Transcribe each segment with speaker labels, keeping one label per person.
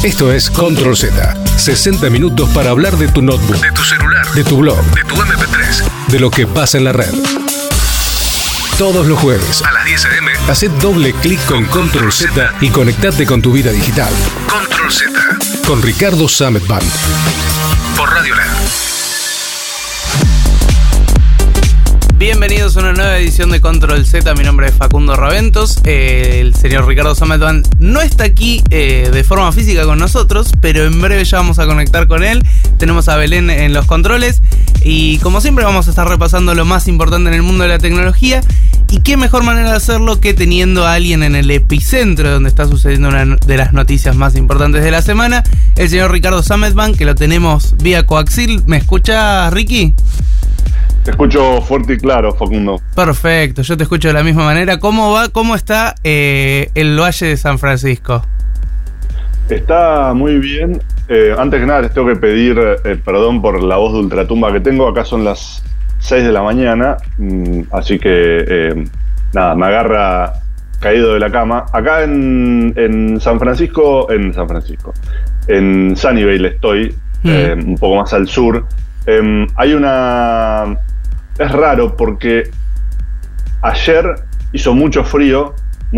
Speaker 1: Esto es Control Z. 60 minutos para hablar de tu notebook, de tu celular, de tu blog, de tu MP3, de lo que pasa en la red. Todos los jueves a las 10 a.m. hacé doble clic con Control Z y conectate con tu vida digital. Control Z con Ricardo Sametban por Radio Land.
Speaker 2: Bienvenidos a una nueva edición de Control Z. Mi nombre es Facundo Raventos. El señor Ricardo Sametban no está aquí de forma física con nosotros, pero en breve ya vamos a conectar con él. Tenemos a Belén en los controles y como siempre vamos a estar repasando lo más importante en el mundo de la tecnología. Y qué mejor manera de hacerlo que teniendo a alguien en el epicentro donde está sucediendo una de las noticias más importantes de la semana, el señor Ricardo Sametban, que lo tenemos vía coaxil. ¿Me escuchas, Ricky?
Speaker 3: Te escucho fuerte y claro, Facundo.
Speaker 2: Perfecto, yo te escucho de la misma manera. ¿Cómo va? ¿Cómo está el Valle de San Francisco?
Speaker 3: Está muy bien. Antes que nada les tengo que pedir perdón por la voz de ultratumba que tengo. Acá son las 6 de la mañana, así que nada, me agarra caído de la cama. Acá en San Francisco, en Sunnyvale estoy, un poco más al sur. Hay una... Es raro porque ayer hizo mucho frío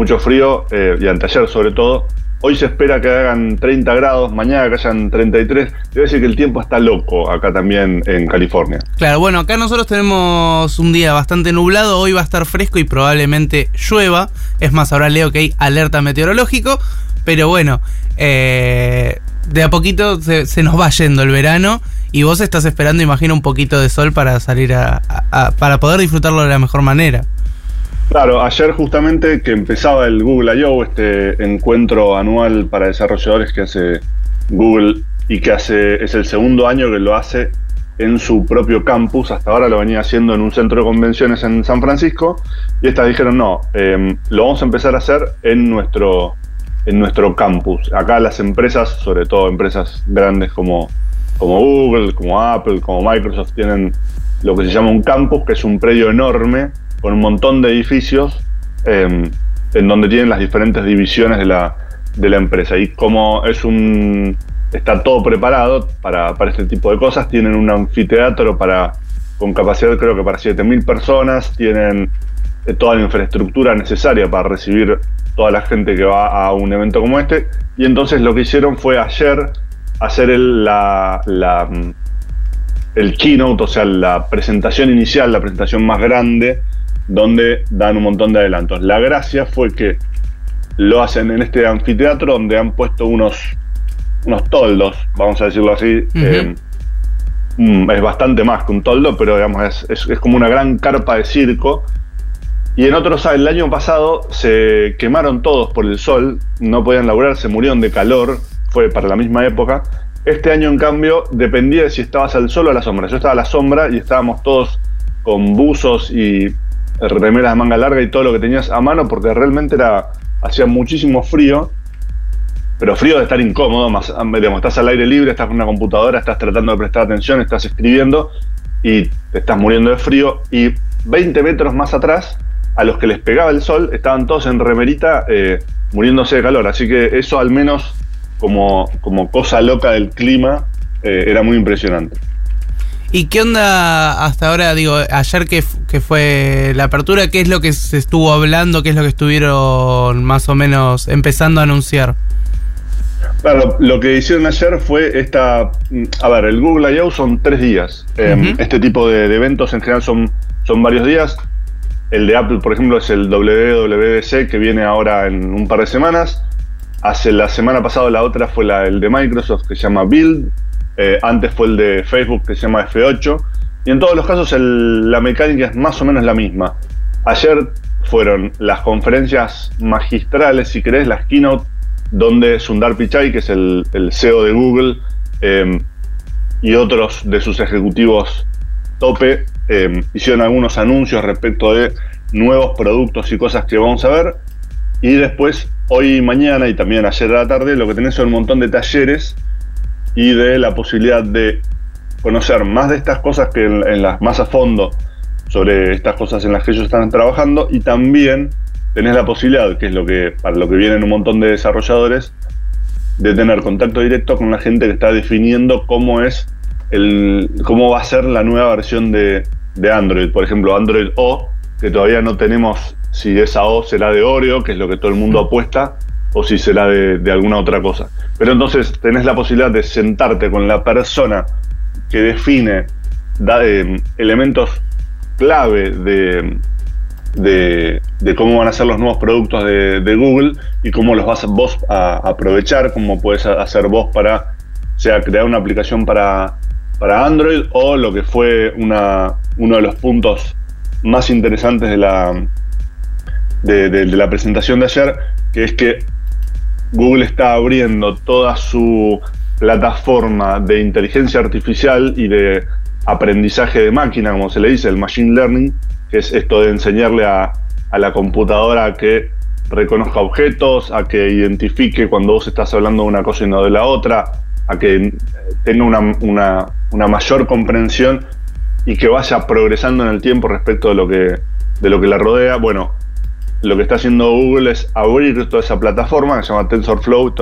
Speaker 3: y anteayer sobre todo. Hoy se espera que hagan 30 grados, mañana que hayan 33. Debe decir que el tiempo está loco acá también en California.
Speaker 2: Claro, bueno, acá nosotros tenemos un día bastante nublado. Hoy va a estar fresco y probablemente llueva. Es más, ahora leo que hay alerta meteorológico. Pero bueno, de a poquito se nos va yendo el verano. Y vos estás esperando, imagino, un poquito de sol para salir para poder disfrutarlo de la mejor manera.
Speaker 3: Claro, ayer justamente que empezaba el Google I.O., este encuentro anual para desarrolladores que hace Google y que es el segundo año que lo hace en su propio campus. Hasta ahora lo venía haciendo en un centro de convenciones en San Francisco y estas dijeron no, lo vamos a empezar a hacer en nuestro campus. Acá las empresas, sobre todo empresas grandes como Google, como Apple, como Microsoft, tienen lo que se llama un campus, que es un predio enorme con un montón de edificios en donde tienen las diferentes divisiones de la empresa. Y como está todo preparado para este tipo de cosas, tienen un anfiteatro con capacidad creo que para 7.000 personas, tienen toda la infraestructura necesaria para recibir toda la gente que va a un evento como este. Y entonces lo que hicieron fue ayer hacer el keynote, o sea, la presentación inicial, la presentación más grande, donde dan un montón de adelantos. La gracia fue que lo hacen en este anfiteatro donde han puesto unos toldos, vamos a decirlo así. Es bastante más que un toldo, pero digamos es como una gran carpa de circo. Y el año pasado se quemaron todos por el sol, no podían laburar, se murieron de calor, fue para la misma época. Este año, en cambio, dependía de si estabas al sol o a la sombra. Yo estaba a la sombra y estábamos todos con buzos y remeras de manga larga y todo lo que tenías a mano, porque realmente hacía muchísimo frío, pero frío de estar incómodo, digamos, estás al aire libre, estás con una computadora, estás tratando de prestar atención, estás escribiendo y te estás muriendo de frío. Y 20 metros más atrás, a los que les pegaba el sol, estaban todos en remerita muriéndose de calor. Así que eso, al menos como cosa loca del clima, era muy impresionante.
Speaker 2: ¿Y qué onda hasta ahora? Digo, ayer que fue la apertura, ¿qué es lo que se estuvo hablando? ¿Qué es lo que estuvieron más o menos empezando a anunciar?
Speaker 3: Claro, lo que hicieron ayer fue el Google I.O. son 3 días. Este tipo de eventos en general son varios días. El de Apple, por ejemplo, es el WWDC, que viene ahora en un par de semanas. Hace la semana pasada la otra fue el de Microsoft, que se llama Build. Antes fue el de Facebook, que se llama F8. Y en todos los casos la mecánica es más o menos la misma. Ayer fueron las conferencias magistrales, si querés, las keynote, donde Sundar Pichai, que es el CEO de Google, y otros de sus ejecutivos tope, hicieron algunos anuncios respecto de nuevos productos y cosas que vamos a ver. Y después, hoy y mañana, y también ayer a la tarde, lo que tenés son un montón de talleres y de la posibilidad de conocer más de estas cosas que en las más a fondo, sobre estas cosas en las que ellos están trabajando. Y también tenés la posibilidad, que es para lo que vienen un montón de desarrolladores, de tener contacto directo con la gente que está definiendo cómo va a ser la nueva versión de Android. Por ejemplo, Android O, que todavía no tenemos si esa O será de Oreo, que es lo que todo el mundo apuesta, o si será de alguna otra cosa. Pero entonces tenés la posibilidad de sentarte con la persona que define elementos clave de cómo van a ser los nuevos productos de Google y cómo los vas vos a aprovechar, cómo puedes hacer vos para, sea, crear una aplicación para Android, o lo que fue uno de los puntos más interesantes de la presentación de ayer, que es que Google está abriendo toda su plataforma de inteligencia artificial y de aprendizaje de máquina, como se le dice, el machine learning, que es esto de enseñarle a la computadora a que reconozca objetos, a que identifique cuando vos estás hablando de una cosa y no de la otra, a que tenga una mayor comprensión y que vaya progresando en el tiempo respecto de lo que la rodea. Bueno, lo que está haciendo Google es abrir toda esa plataforma que se llama TensorFlow,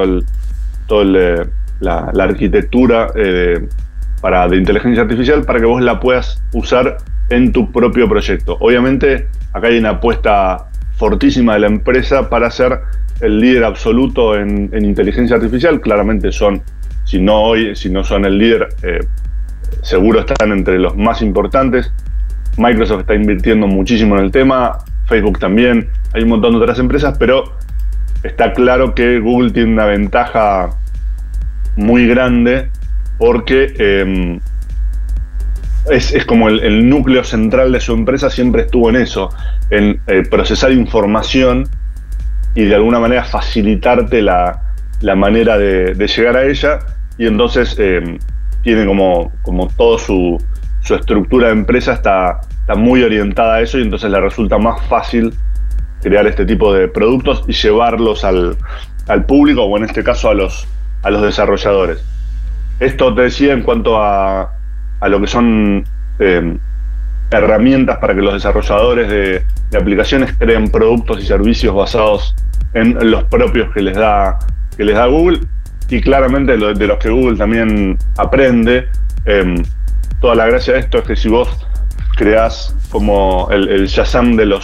Speaker 3: la arquitectura de inteligencia artificial, para que vos la puedas usar en tu propio proyecto. Obviamente acá hay una apuesta fortísima de la empresa para ser el líder absoluto en inteligencia artificial. Claramente si no son el líder, seguro están entre los más importantes. Microsoft está invirtiendo muchísimo en el tema, Facebook también, hay un montón de otras empresas, pero está claro que Google tiene una ventaja muy grande porque es como el núcleo central de su empresa siempre estuvo en eso, en procesar información y de alguna manera facilitarte la manera de llegar a ella, y entonces tiene como toda su estructura de empresa está muy orientada a eso, y entonces le resulta más fácil crear este tipo de productos y llevarlos al público, o en este caso a los desarrolladores. Esto te decía en cuanto a lo que son herramientas para que los desarrolladores de aplicaciones creen productos y servicios basados en los propios que les da Google, y claramente de los que Google también aprende. Toda la gracia de esto es que si vos creás como el Shazam de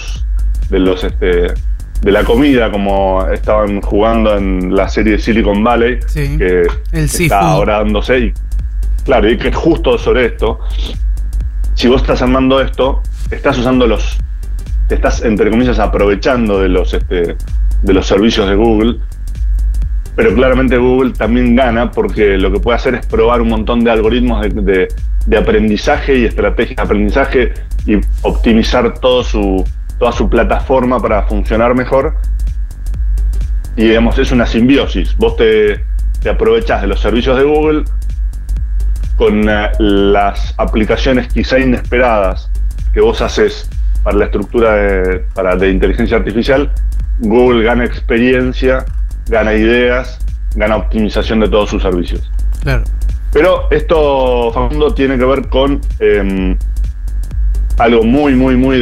Speaker 3: la comida, como estaban jugando en la serie de Silicon Valley,
Speaker 2: sí,
Speaker 3: que está ahora dándose, y claro, y que es justo sobre esto. Si vos estás armando esto, estás usando te estás, entre comillas, aprovechando de los servicios de Google, pero claramente Google también gana porque lo que puede hacer es probar un montón de algoritmos de aprendizaje y estrategias de aprendizaje y optimizar toda su plataforma para funcionar mejor. Y digamos, es una simbiosis. Vos te aprovechás de los servicios de Google con las aplicaciones quizá inesperadas que vos haces para la estructura de inteligencia artificial. Google gana experiencia, gana ideas, gana optimización de todos sus servicios.
Speaker 2: Claro.
Speaker 3: Pero esto, Facundo, tiene que ver con algo muy, muy, muy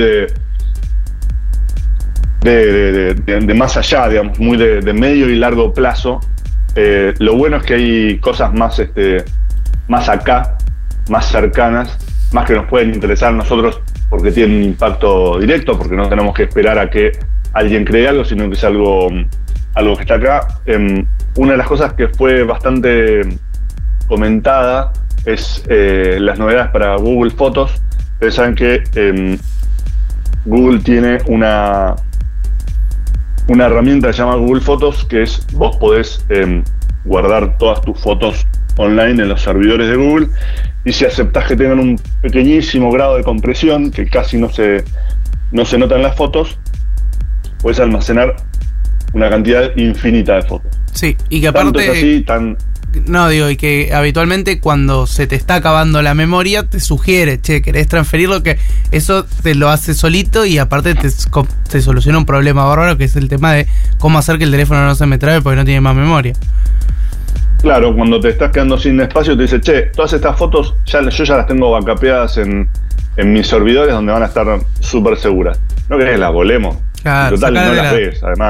Speaker 3: de más allá, digamos, muy de medio y largo plazo. Lo bueno es que hay cosas más acá, más cercanas, más que nos pueden interesar a nosotros porque tienen un impacto directo, porque no tenemos que esperar a que alguien cree algo, sino que es algo que está acá. Una de las cosas que fue bastante comentada es las novedades para Google Fotos. Ustedes saben que Google tiene una herramienta que se llama Google Fotos, que es vos podés guardar todas tus fotos online en los servidores de Google, y si aceptás que tengan un pequeñísimo grado de compresión, que casi no se nota en las fotos, podés almacenar una cantidad infinita de fotos.
Speaker 2: Sí, y que aparte...
Speaker 3: Tanto es así,
Speaker 2: No, digo, y que habitualmente cuando se te está acabando la memoria te sugiere, querés transferirlo, que eso te lo hace solito, y aparte te soluciona un problema bárbaro, que es el tema de cómo hacer que el teléfono no se me trabe porque no tiene más memoria.
Speaker 3: Claro, cuando te estás quedando sin espacio te dice, todas estas fotos yo ya las tengo backupeadas en mis servidores donde van a estar súper seguras. No querés que las volemos.
Speaker 2: Claro,
Speaker 3: en total no las ves, además.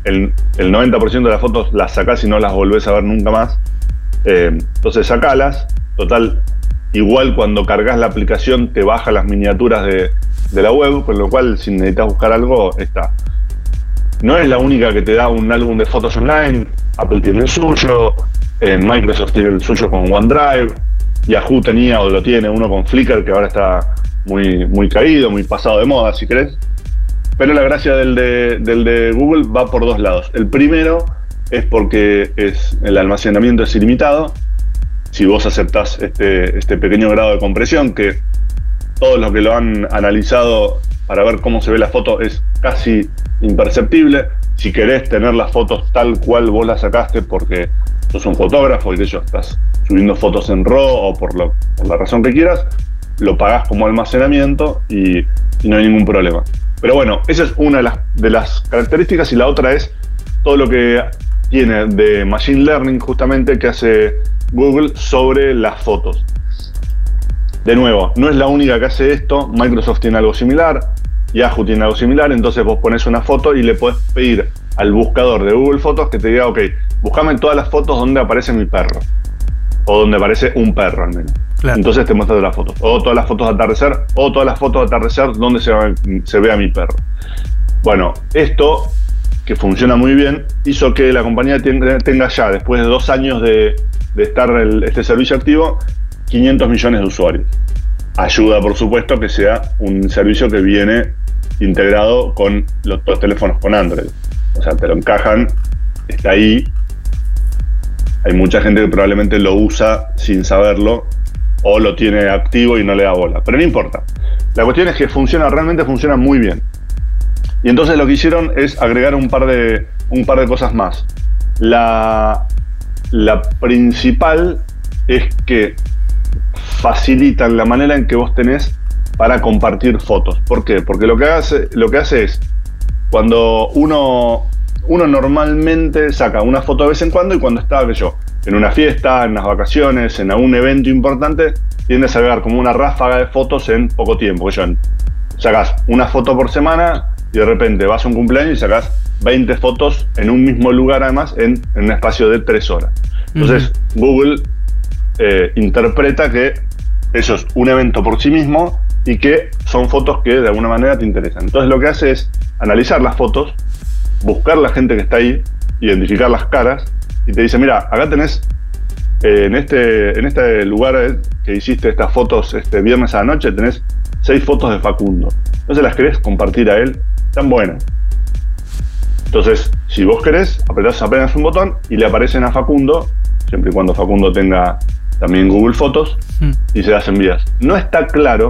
Speaker 3: el 90% de las fotos las sacás y no las volvés a ver nunca más. Entonces sacalas. Total, igual cuando cargas la aplicación te baja las miniaturas de la web, con lo cual si necesitas buscar algo, está. No es la única que te da un álbum de fotos online. Apple tiene el suyo, Microsoft tiene el suyo con OneDrive, Yahoo tenía o lo tiene uno con Flickr, que ahora está muy, muy caído, muy pasado de moda, si querés. Pero la gracia del de Google va por dos lados. El primero es porque el almacenamiento es ilimitado. Si vos aceptás este pequeño grado de compresión, que todos los que lo han analizado para ver cómo se ve la foto es casi imperceptible. Si querés tener las fotos tal cual vos las sacaste porque sos un fotógrafo y de hecho estás subiendo fotos en RAW o por la razón que quieras, lo pagás como almacenamiento y no hay ningún problema. Pero bueno, esa es una de las características, y la otra es todo lo que tiene de Machine Learning justamente que hace Google sobre las fotos. De nuevo, no es la única que hace esto. Microsoft tiene algo similar, Yahoo tiene algo similar. Entonces vos pones una foto y le podés pedir al buscador de Google Fotos que te diga, ok, buscame todas las fotos donde aparece mi perro, o donde aparece un perro al menos. Claro. Entonces te muestra todas las fotos, o todas las fotos de atardecer, o todas las fotos de atardecer donde se ve a mi perro. Bueno, esto, que funciona muy bien, hizo que la compañía tenga ya, después de 2 años de estar este servicio activo, 500 millones de usuarios. Ayuda, por supuesto, que sea un servicio que viene integrado con los teléfonos con Android. O sea, te lo encajan, está ahí. Hay mucha gente que probablemente lo usa sin saberlo, o lo tiene activo y no le da bola. Pero no importa. La cuestión es que realmente funciona muy bien. Y entonces lo que hicieron es agregar un par de cosas más. La principal es que facilitan la manera en que vos tenés para compartir fotos. ¿Por qué? Porque lo que hace es, cuando uno normalmente saca una foto de vez en cuando, y cuando está, en una fiesta, en unas vacaciones, en algún evento importante, tiende a sacar como una ráfaga de fotos en poco tiempo. Sacás una foto por semana y de repente vas a un cumpleaños y sacás 20 fotos en un mismo lugar, además, en un espacio de 3 horas. Entonces, Google interpreta que eso es un evento por sí mismo y que son fotos que de alguna manera te interesan. Entonces lo que hace es analizar las fotos, buscar la gente que está ahí, identificar las caras, y te dice, mira, acá tenés en este lugar que hiciste estas fotos este viernes a la noche, tenés 6 fotos de Facundo. Entonces las querés compartir a él, están buenas. Entonces, si vos querés, apretás apenas un botón y le aparecen a Facundo, siempre y cuando Facundo tenga también Google Fotos, y se las envías. No está claro,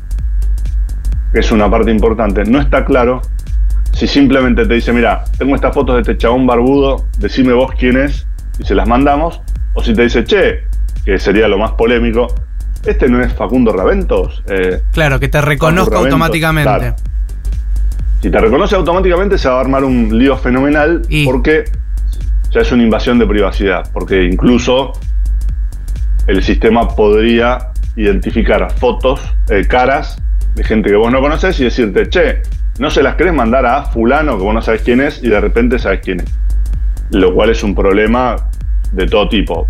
Speaker 3: que es una parte importante, no está claro si simplemente te dice, mira, tengo estas fotos de este chabón barbudo, decime vos quién es, y se las mandamos, o si te dice, che, que sería lo más polémico, este no es Facundo Raventos.
Speaker 2: Claro, que te reconozca automáticamente. Claro.
Speaker 3: Si te reconoce automáticamente se va a armar un lío fenomenal, porque ya es una invasión de privacidad, porque incluso el sistema podría identificar fotos, caras de gente que vos no conocés y decirte, che, no se las querés mandar a fulano que vos no sabés quién es, y de repente sabés quién es. Lo cual es un problema de todo tipo,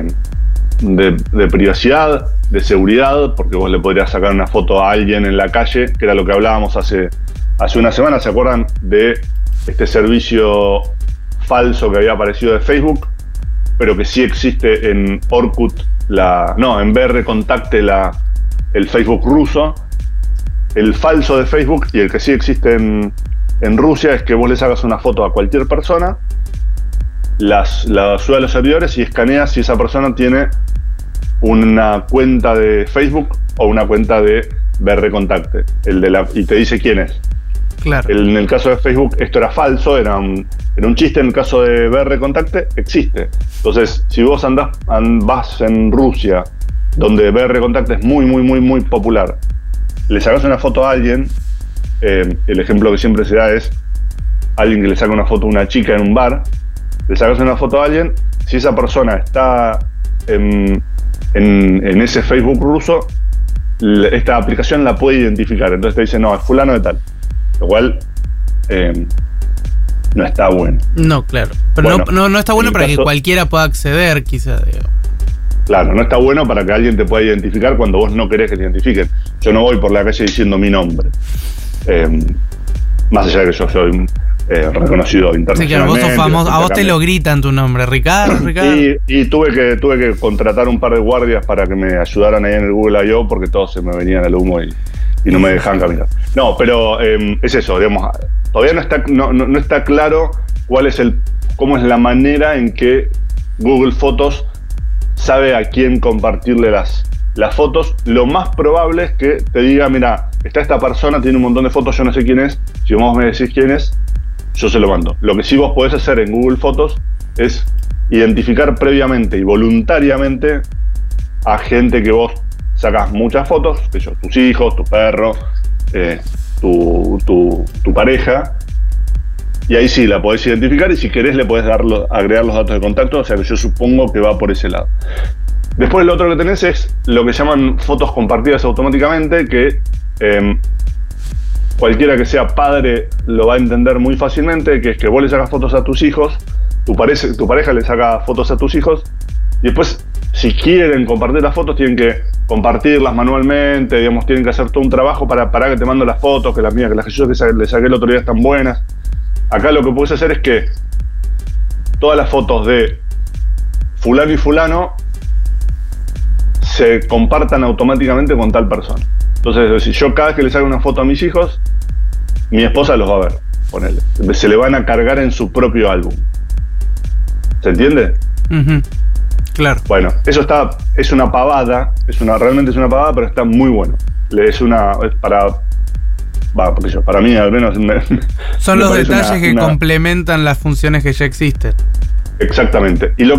Speaker 3: de privacidad, de seguridad, porque vos le podrías sacar una foto a alguien en la calle, que era lo que hablábamos hace una semana. ¿Se acuerdan de este servicio falso que había aparecido de Facebook, pero que sí existe en Orkut, en BR Contacte, el Facebook ruso? El falso de Facebook y el que sí existe en Rusia es que vos le sacas una foto a cualquier persona, la sube a los servidores y escanea si esa persona tiene una cuenta de Facebook o una cuenta de BR Contacte, y te dice quién es.
Speaker 2: Claro.
Speaker 3: En el caso de Facebook esto era falso, era un chiste. En el caso de BR Contacte existe. Entonces, si vos vas en Rusia, donde BR Contacte es muy, muy, muy, muy popular, le sacas una foto a alguien, el ejemplo que siempre se da es alguien que le saca una foto a una chica en un bar, le sacas una foto a alguien, si esa persona está en ese Facebook ruso, esta aplicación la puede identificar, entonces te dice, no, es fulano de tal. Lo cual no está bueno.
Speaker 2: No, claro. Pero
Speaker 3: Bueno,
Speaker 2: no está bueno
Speaker 3: en el
Speaker 2: para que
Speaker 3: caso-
Speaker 2: cualquiera pueda acceder, quizás.
Speaker 3: Claro, no está bueno para que alguien te pueda identificar cuando vos no querés que te identifiquen. Yo no voy por la calle diciendo mi nombre. Más allá de que yo soy reconocido
Speaker 2: Sí,
Speaker 3: internacionalmente.
Speaker 2: claro, vos sos famoso. A vos te lo gritan tu nombre, Ricardo.
Speaker 3: Y tuve que contratar un par de guardias para que me ayudaran ahí en el Google I.O. porque todos se me venían al humo y no me dejaban caminar. No, pero es eso, digamos, todavía no está claro cómo es la manera en que Google Fotos sabe a quién compartirle las fotos. Lo más probable es que te diga, mira, está esta persona, tiene un montón de fotos, yo no sé quién es, si vos me decís quién es, yo se lo mando. Lo que sí vos podés hacer en Google Fotos es identificar previamente y voluntariamente a gente que vos sacás muchas fotos, que yo, tus hijos, tu perro, tu pareja, y ahí sí la podés identificar, y si querés le podés agregar los datos de contacto, o sea que yo supongo que va por ese lado. Después lo otro que tenés es lo que llaman fotos compartidas automáticamente, que cualquiera que sea padre lo va a entender muy fácilmente, que es que vos le sacas fotos a tus hijos, tu pareja le saca fotos a tus hijos, y después, si quieren compartir las fotos, tienen que compartirlas manualmente, digamos, tienen que hacer todo un trabajo para que te mando las fotos, que las mías, que las que yo le saqué el otro día están buenas. Acá lo que puedes hacer es que todas las fotos de fulano y fulano se compartan automáticamente con tal persona. Entonces, si yo cada vez que le saco una foto a mis hijos, mi esposa los va a ver, ponele. Se le van a cargar en su propio álbum. ¿Se entiende?
Speaker 2: Uh-huh. Claro.
Speaker 3: Bueno, eso es una pavada, realmente es una pavada, pero está muy bueno. Para mí al menos
Speaker 2: son los detalles que complementan las funciones que ya existen.
Speaker 3: Exactamente. Y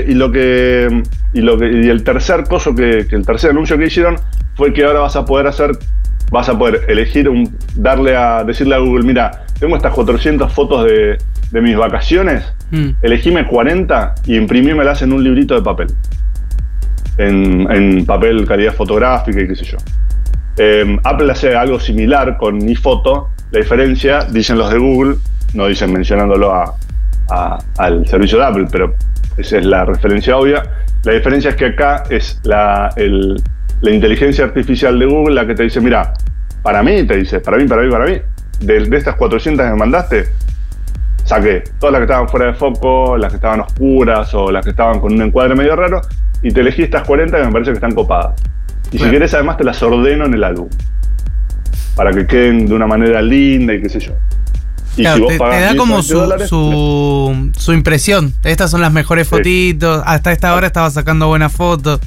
Speaker 3: el tercer coso el tercer anuncio que hicieron fue que ahora vas a poder elegir decirle a Google, mira, tengo estas 400 fotos de mis vacaciones, elegime 40 y imprimímelas en un librito de papel. En papel calidad fotográfica y qué sé yo. Apple hace algo similar con iPhoto. La diferencia, dicen los de Google, no dicen mencionándolo al servicio de Apple, pero esa es la referencia obvia. La diferencia es que acá es la inteligencia artificial de Google la que te dice, mira, para mí, de estas 400 que me mandaste, saqué todas las que estaban fuera de foco, las que estaban oscuras o las que estaban con un encuadre medio raro, y te elegí estas 40 que me parece que están copadas. Y si querés, además te las ordeno en el álbum para que queden de una manera linda y qué sé yo. Y
Speaker 2: claro,
Speaker 3: si vos
Speaker 2: te
Speaker 3: pagás
Speaker 2: da como
Speaker 3: $10,
Speaker 2: su impresión. Estas son las mejores fotitos. Hasta esta hora estaba sacando buenas fotos.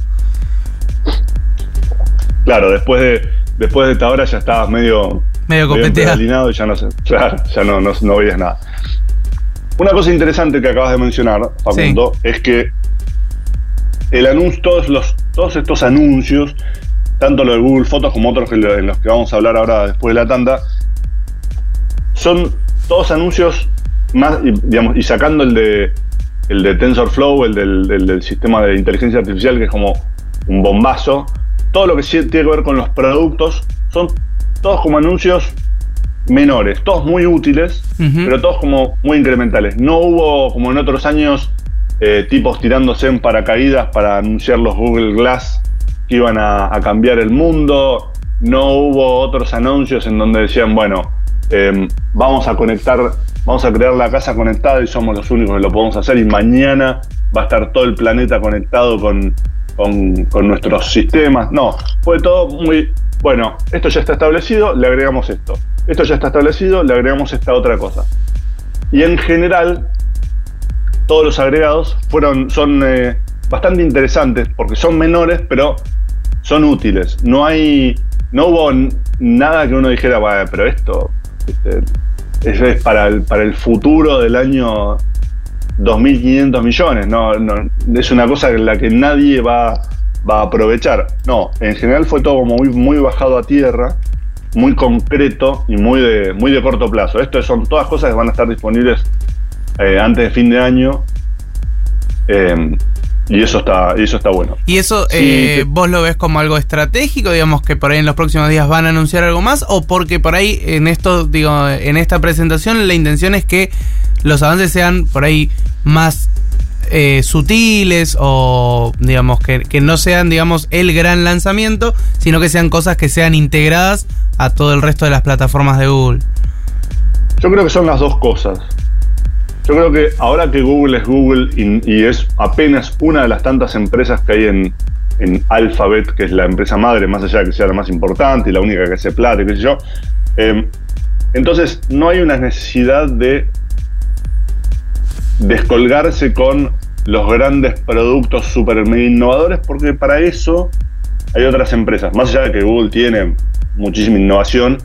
Speaker 3: Claro, después de esta hora ya estabas medio copeteado y ya no sé. Claro, ya no veías nada. Una cosa interesante que acabas de mencionar, Facundo, es que el anuncio, todos estos anuncios, tanto lo de Google Fotos como otros en los que vamos a hablar ahora después de la tanda, son todos anuncios más, y sacando el de TensorFlow, el del sistema de inteligencia artificial, que es como un bombazo, todo lo que tiene que ver con los productos son todos como anuncios menores, todos muy útiles, pero todos como muy incrementales. No hubo, como en otros años, tipos tirándose en paracaídas para anunciar los Google Glass que iban a cambiar el mundo. No hubo otros anuncios en donde decían, bueno, vamos a crear la casa conectada y somos los únicos que lo podemos hacer, y mañana va a estar todo el planeta conectado con nuestros sistemas. No, fue todo muy, bueno, esto ya está establecido, le agregamos esto. Esto ya está establecido, le agregamos esta otra cosa. Y en general, todos los agregados son bastante interesantes porque son menores, pero son útiles. No hubo nada que uno dijera, bueno, pero esto es para el futuro del año 2.500 millones. No, es una cosa en la que nadie va a aprovechar. No, en general fue todo como muy bajado a tierra, muy concreto y muy de corto plazo. Esto son todas cosas que van a estar disponibles antes de fin de año, Y eso está bueno.
Speaker 2: ¿Y eso
Speaker 3: Sí,
Speaker 2: vos lo ves como algo estratégico, digamos, que por ahí en los próximos días van a anunciar algo más? ¿O porque por ahí en esta presentación la intención es que los avances sean por ahí más sutiles, o digamos que no sean, digamos, el gran lanzamiento, sino que sean cosas que sean integradas a todo el resto de las plataformas de Google?
Speaker 3: Yo creo que son las dos cosas. Yo creo que ahora que Google es Google y es apenas una de las tantas empresas que hay en Alphabet, que es la empresa madre, más allá de que sea la más importante y la única que hace plata, qué sé yo, entonces no hay una necesidad de descolgarse con los grandes productos super mega innovadores, porque para eso hay otras empresas. Más allá de que Google tiene muchísima innovación,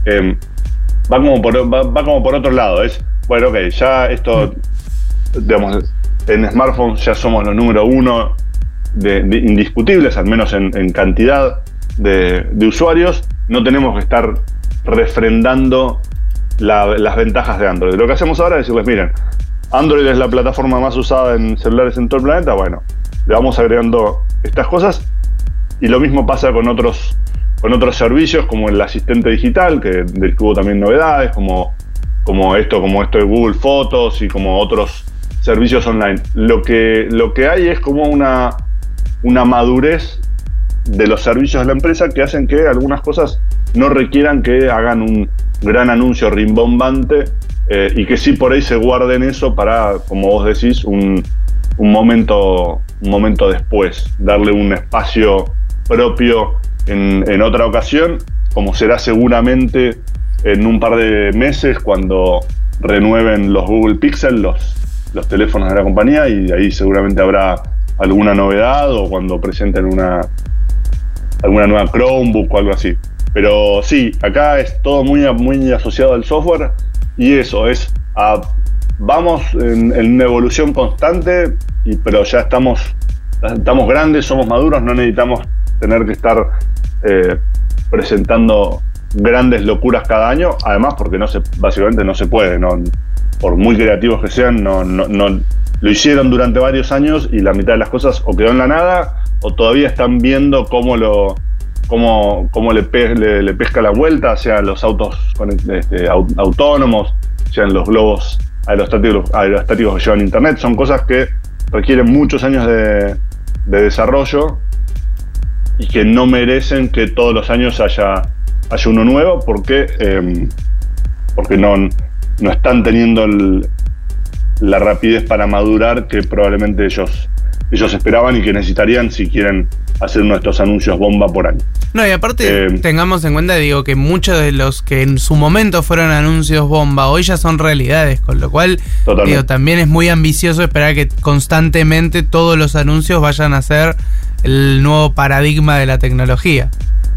Speaker 3: va como por otro lado. Es, bueno, ok, ya esto, digamos, en smartphones ya somos los número uno de indiscutibles, al menos en cantidad de usuarios. No tenemos que estar refrendando las ventajas de Android. Lo que hacemos ahora es decirles, miren, Android es la plataforma más usada en celulares en todo el planeta. Bueno, le vamos agregando estas cosas, y lo mismo pasa con otros servicios, como el asistente digital, del que hubo también novedades, como esto de Google Fotos y como otros servicios online. Lo que hay es como una madurez de los servicios de la empresa que hacen que algunas cosas no requieran que hagan un gran anuncio rimbombante, y que sí por ahí se guarden eso para, como vos decís, un momento después, darle un espacio propio en otra ocasión, como será seguramente en un par de meses cuando renueven los Google Pixel, los teléfonos de la compañía, y ahí seguramente habrá alguna novedad, o cuando presenten alguna nueva Chromebook o algo así. Pero sí, acá es todo muy asociado al software, y eso es, vamos en una evolución constante, pero ya estamos grandes, somos maduros, no necesitamos tener que estar presentando grandes locuras cada año, además porque básicamente no se puede, ¿no? Por muy creativos que sean, no lo hicieron durante varios años y la mitad de las cosas o quedó en la nada, o todavía están viendo cómo le pesca la vuelta, sean los autos autónomos, sean los globos aerostáticos que llevan internet. Son cosas que requieren muchos años de desarrollo y que no merecen que todos los años haya uno nuevo, porque no están teniendo la rapidez para madurar que probablemente ellos esperaban y que necesitarían si quieren hacer uno de estos anuncios bomba por año.
Speaker 2: No, y aparte tengamos en cuenta, digo, que muchos de los que en su momento fueron anuncios bomba hoy ya son realidades, con lo cual digo, también es muy ambicioso esperar que constantemente todos los anuncios vayan a ser el nuevo paradigma de la tecnología.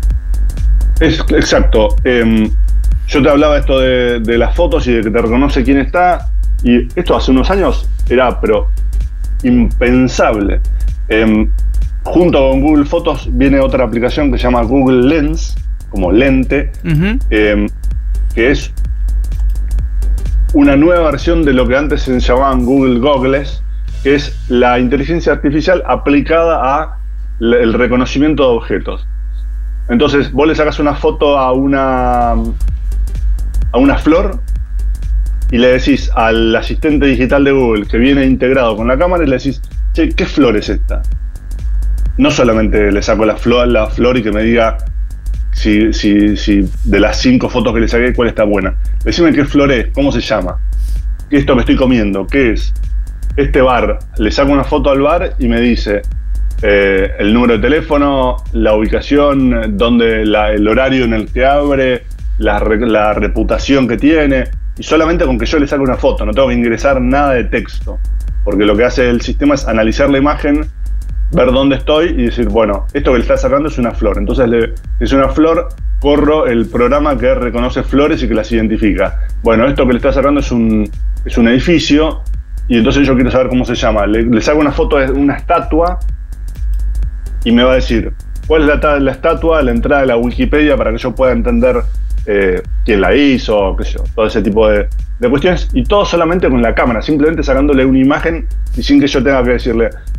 Speaker 3: Exacto. Yo te hablaba esto de las fotos y de que te reconoce quién está, y esto hace unos años era pero impensable. Junto con Google Fotos viene otra aplicación que se llama Google Lens, como lente, que es una nueva versión de lo que antes se llamaban Google Goggles, que es la inteligencia artificial aplicada a el reconocimiento de objetos. Entonces vos le sacas una foto a una flor y le decís al asistente digital de Google, que viene integrado con la cámara, y le decís, che, ¿qué flor es esta? No solamente le saco la flor y que me diga si de las 5 fotos que le saqué, cuál está buena. Decime qué flor es, cómo se llama, esto que estoy comiendo, qué es, este bar. Le saco una foto al bar y me dice el número de teléfono, la ubicación, el horario en el que abre, la reputación que tiene, y solamente con que yo le saque una foto, no tengo que ingresar nada de texto, porque lo que hace el sistema es analizar la imagen, ver dónde estoy y decir, bueno, esto que le está sacando es una flor. Entonces, si es una flor, corro el programa que reconoce flores y que las identifica. Bueno, esto que le está sacando es un edificio, y entonces yo quiero saber cómo se llama. Le saco una foto de una estatua y me va a decir cuál es la estatua, la entrada de la Wikipedia para que yo pueda entender quién la hizo, qué sé yo, todo ese tipo de cuestiones, y todo solamente con la cámara, simplemente sacándole una imagen y sin que yo tenga que decirle,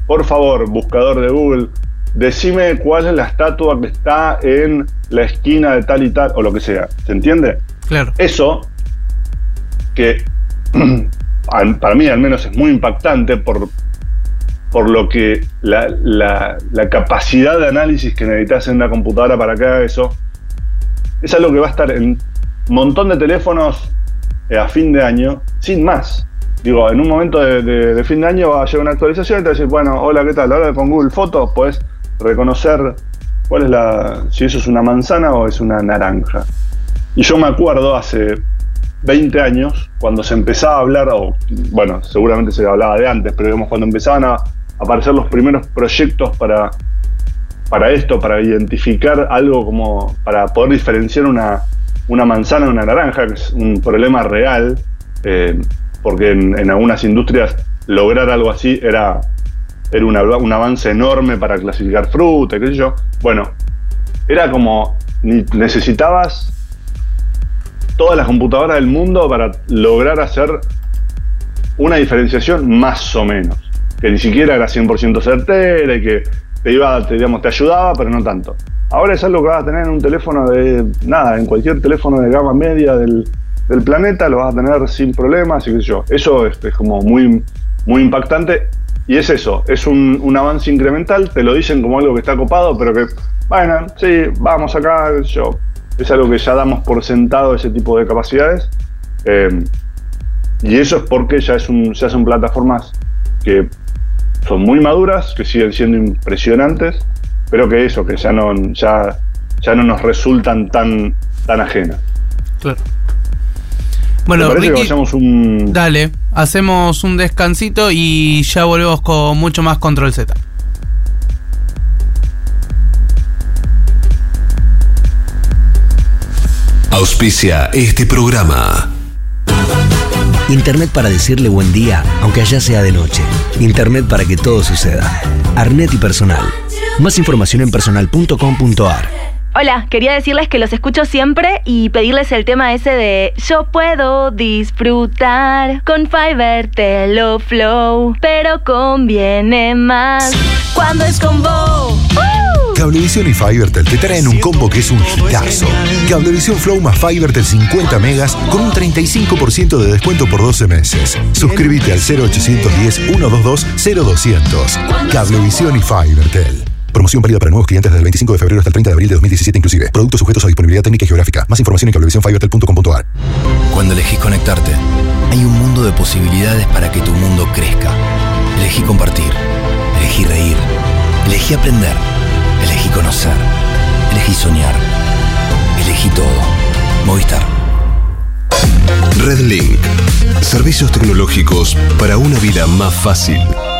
Speaker 3: por favor, buscador de Google, decime cuál es la estatua que está en la esquina de tal y tal, o lo que sea. ¿Se entiende?
Speaker 2: Claro.
Speaker 3: Eso, que para mí al menos es muy impactante por lo que la capacidad de análisis que necesitas en una computadora para que haga eso, es algo que va a estar en un montón de teléfonos a fin de año, sin más. Digo, en un momento de fin de año va a llegar una actualización y te va a decir, bueno, hola, ¿qué tal? Ahora con Google Fotos podés reconocer cuál es si eso es una manzana o es una naranja. Y yo me acuerdo hace 20 años, cuando se empezaba a hablar, o bueno, seguramente se hablaba de antes, pero digamos cuando empezaban a aparecer los primeros proyectos para esto, para identificar algo como, para poder diferenciar una manzana de una naranja, que es un problema real, porque en algunas industrias lograr algo así era un avance enorme para clasificar fruta, qué sé yo. Bueno, era como necesitabas todas las computadoras del mundo para lograr hacer una diferenciación más o menos, que ni siquiera era 100% certera y que te ayudaba, pero no tanto. Ahora es algo que vas a tener en un teléfono en cualquier teléfono de gama media del planeta, lo vas a tener sin problemas, y qué sé yo. Eso es como muy, muy impactante, y es eso, es un avance incremental, te lo dicen como algo que está copado, pero que, bueno, sí, vamos acá, qué sé yo. Es algo que ya damos por sentado, ese tipo de capacidades, y eso es porque ya son plataformas que son muy maduras, que siguen siendo impresionantes, pero que ya no nos resultan tan ajenas.
Speaker 2: Claro. Bueno, Ricky, dale, hacemos un descansito y ya volvemos con mucho más Control Z.
Speaker 1: Auspicia este programa.
Speaker 4: Internet para decirle buen día, aunque allá sea de noche. Internet para que todo suceda. Arnet y Personal. Más información en personal.com.ar.
Speaker 5: Hola, quería decirles que los escucho siempre y pedirles el tema ese de yo puedo disfrutar con Fiverr Telo Flow, pero conviene más cuando es con Bo.
Speaker 6: Cablevisión y Fivertel te traen un combo que es un hitazo. Cablevisión Flow más Fivertel 50 megas con un 35% de descuento por 12 meses. Suscríbete al 0810-122-0200. Cablevisión y Fivertel. Promoción válida para nuevos clientes desde el 25 de febrero hasta el 30 de abril de 2017 inclusive. Productos sujetos a disponibilidad técnica y geográfica. Más información en cablevisiónfivertel.com.ar.
Speaker 7: Cuando elegís conectarte, hay un mundo de posibilidades para que tu mundo crezca. Elegí compartir. Elegí reír. Elegí aprender. Elegí conocer. Elegí soñar. Elegí todo. Movistar.
Speaker 1: Redlink. Servicios tecnológicos para una vida más fácil.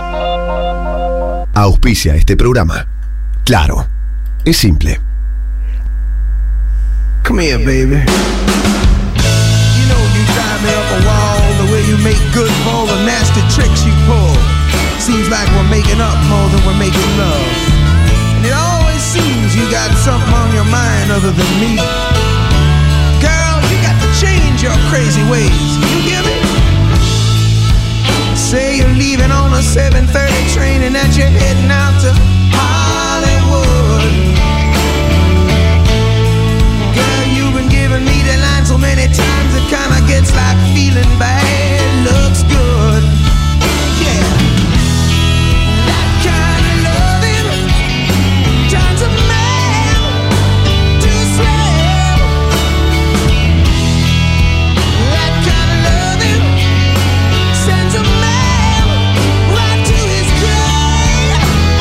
Speaker 6: Auspicia este programa. Claro, es simple.
Speaker 8: Come here, baby. You know you drive me up a wall, the way you make good for all the nasty tricks you pull. Seems like we're making up more than we're making love. And it always seems you got something on your mind other than me. Girl, you got to change your crazy ways. You hear me? Say you're leaving on a 7:30 train and that you're heading out to Hollywood. Girl, you've been giving me the line so many times it kinda gets like feeling bad looks good. Yeah. That kind of loving turns a man to a slave. That kind of loving sends a man right to his grave.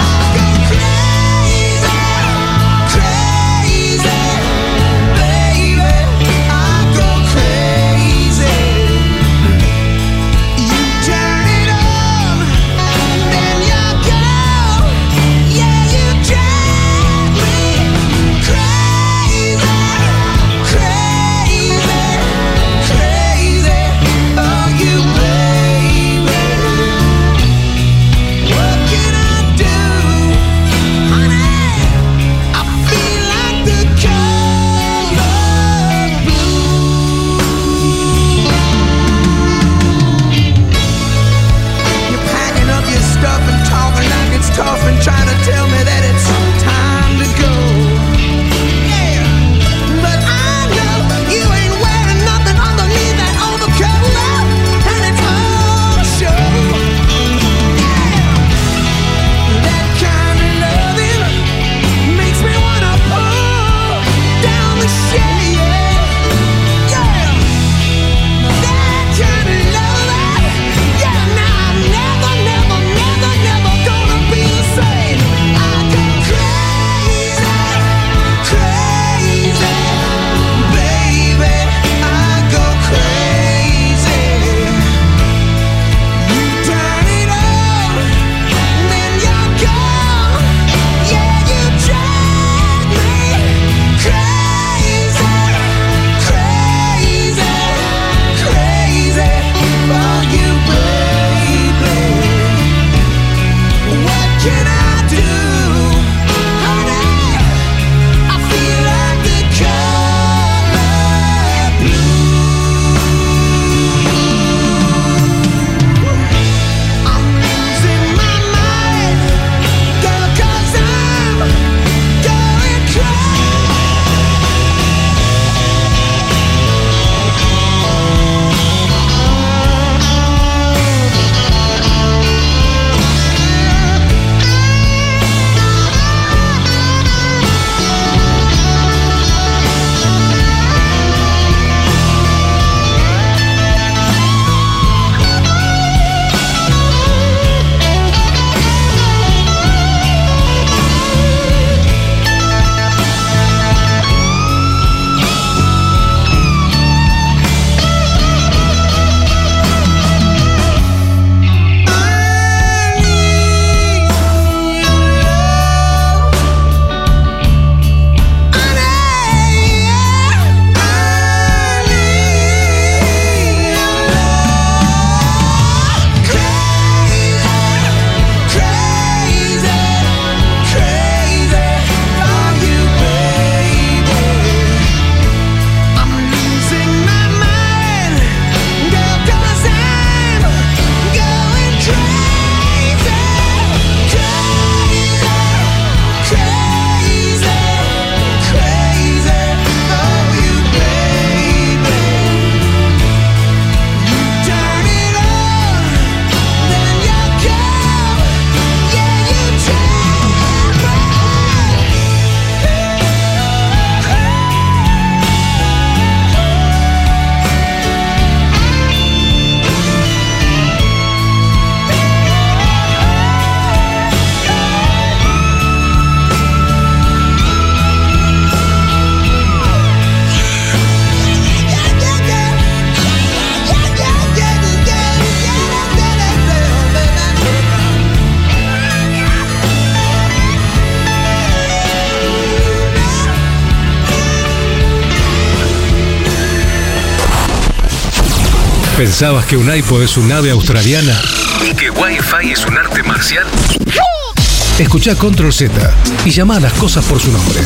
Speaker 1: ¿Pensabas que un iPod es un ave australiana? ¿Y que Wi-Fi es un arte marcial? Escuchá Control Z y llama a las cosas por su nombre.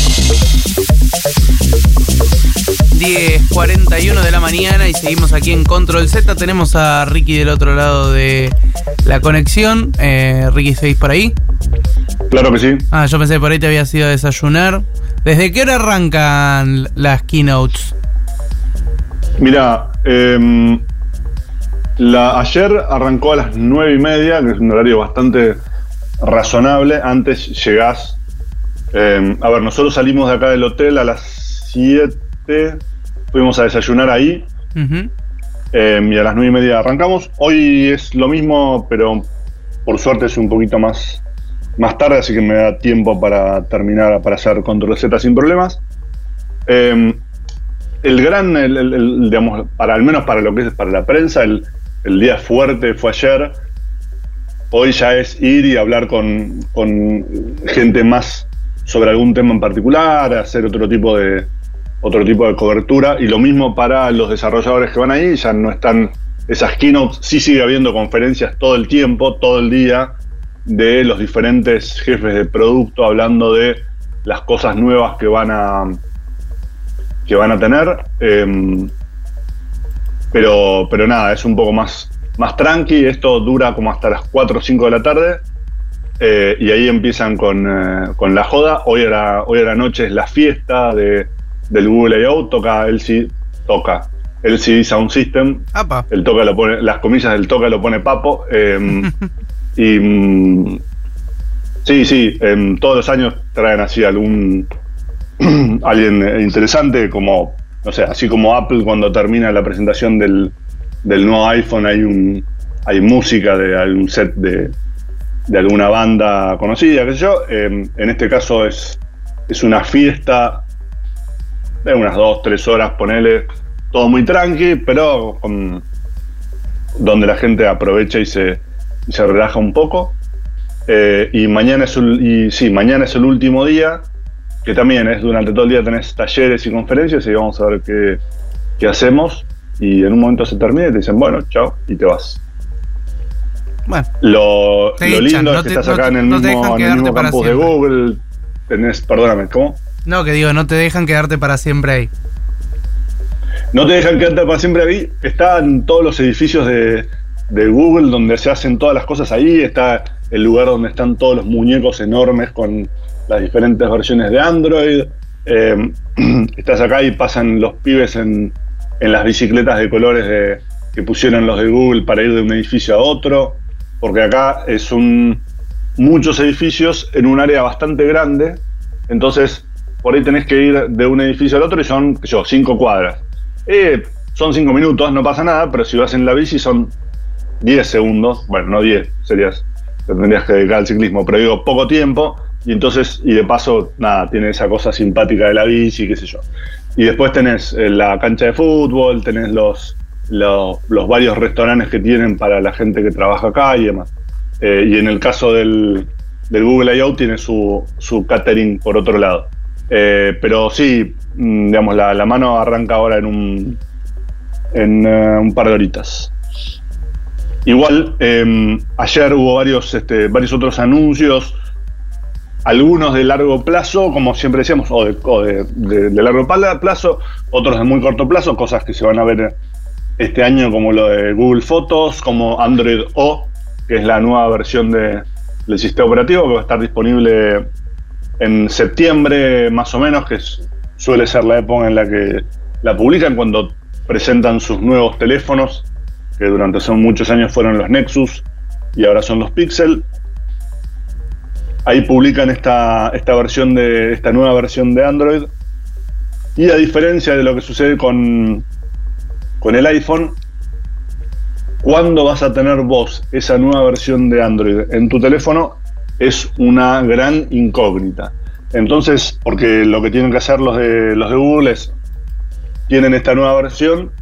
Speaker 2: 10:41 de la mañana y seguimos aquí en Control Z. Tenemos a Ricky del otro lado de la conexión. Ricky, ¿seguís por ahí?
Speaker 3: Claro que sí.
Speaker 2: Yo pensé que por ahí te habías ido a desayunar. ¿Desde qué hora arrancan las keynotes?
Speaker 3: Mira, ayer arrancó a las 9:30, que es un horario bastante razonable. Antes llegás. Nosotros salimos de acá del hotel a las 7. Fuimos a desayunar ahí. Uh-huh. Y a las 9:30 arrancamos. Hoy es lo mismo, pero por suerte es un poquito más tarde, así que me da tiempo para terminar, para hacer Control Z sin problemas. Digamos, al menos para lo que es para la prensa, el día fuerte fue ayer. Hoy ya es ir y hablar con gente más sobre algún tema en particular, hacer otro tipo de cobertura, y lo mismo para los desarrolladores que van ahí. Ya no están esas keynotes, sí sigue habiendo conferencias todo el tiempo, todo el día, de los diferentes jefes de producto hablando de las cosas nuevas que van a tener, pero nada, es un poco más tranqui. Esto dura como hasta las 4 o 5 de la tarde, y ahí empiezan con la joda. Hoy a la noche es la fiesta del Google I.O. toca LCD Sound System. El toca lo pone, las comillas del toca lo pone Papo. Y sí, todos los años traen así alguien interesante, como, no sé, así como Apple cuando termina la presentación del nuevo iPhone hay música de algún set de alguna banda conocida, qué sé yo. En este caso es una fiesta de unas 2-3 horas, ponele, todo muy tranqui, pero donde la gente aprovecha y se relaja un poco. Y mañana es el último día, que también es durante todo el día tenés talleres y conferencias, y vamos a ver qué hacemos, y en un momento se termina y te dicen, bueno, chao, y te vas. Bueno, lo lindo es que estás acá en el mismo campus de Google. Perdóname, ¿cómo?
Speaker 2: No, que digo, no te dejan quedarte para siempre ahí.
Speaker 3: No te dejan quedarte para siempre ahí. Están todos los edificios de Google donde se hacen todas las cosas ahí. Está el lugar donde están todos los muñecos enormes con las diferentes versiones de Android. Estás acá y pasan los pibes en las bicicletas de colores que pusieron los de Google para ir de un edificio a otro, porque acá son muchos edificios en un área bastante grande. Entonces por ahí tenés que ir de un edificio al otro y son 5 cuadras. Son 5 minutos, no pasa nada, pero si vas en la bici son 10 segundos. Bueno, no 10, te tendrías que dedicar al ciclismo, pero digo, poco tiempo. Y entonces, y de paso, nada, tiene esa cosa simpática de la bici, qué sé yo. Y después tenés la cancha de fútbol, tenés los varios restaurantes que tienen para la gente que trabaja acá y demás. Y en el caso del Google I.O. tiene su catering por otro lado. Pero sí, digamos, la mano arranca ahora en un par de horitas. Igual, ayer hubo varios otros anuncios, algunos de largo plazo, como siempre decíamos, o de largo plazo, otros de muy corto plazo, cosas que se van a ver este año, como lo de Google Fotos, como Android O, que es la nueva versión del sistema operativo, que va a estar disponible en septiembre más o menos, que suele ser la época en la que la publican, cuando presentan sus nuevos teléfonos, que durante muchos años fueron los Nexus y ahora son los Pixel. Ahí publican esta nueva versión de Android. Y a diferencia de lo que sucede con el iPhone, ¿cuándo vas a tener vos esa nueva versión de Android en tu teléfono? Es una gran incógnita. Entonces, porque lo que tienen que hacer los de Google es, tienen esta nueva versión